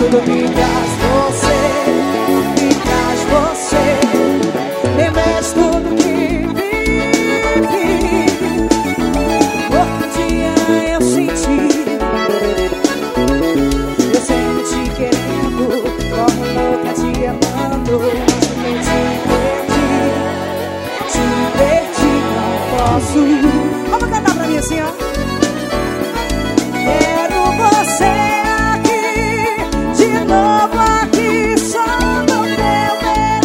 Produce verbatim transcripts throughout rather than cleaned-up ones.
tudo me traz você, me traz você. Lembrei de tudo que vivi. Outro dia eu senti, eu sempre te querendo, como louca te amando. Mas eu te perdi, te perdi, não posso. Vamos cantar pra mim assim, ó. Quero você aqui, de novo aqui, só no meu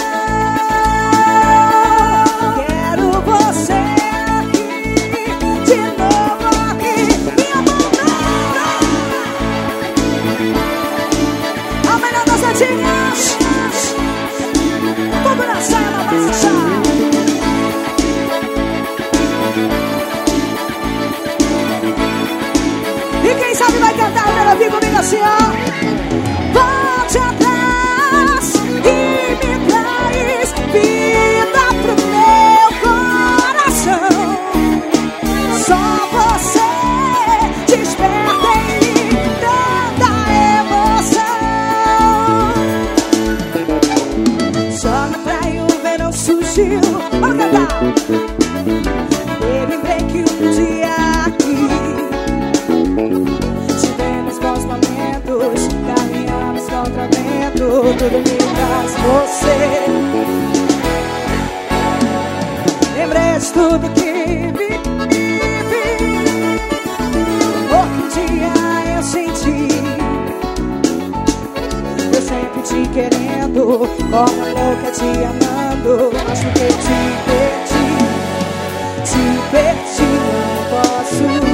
verão. Quero você aqui, de novo aqui, minha mão. A melhor das gatinhas, tudo na sala, baixa. E quem sabe vai cantar o melodinho comigo assim, ó. Volte atrás e me traz vida pro meu coração. Só você desperta em mim tanta emoção. Só na praia o verão surgiu. Vamos cantar. Eu lembrei que um dia aqui tivemos bons momentos, caminhamos contra vento, tudo me traz você. Lembrei de tudo que vivi. Outro dia eu senti, eu sempre te querendo, como louca te amando. Mas porque te perdi, te perdi, não posso.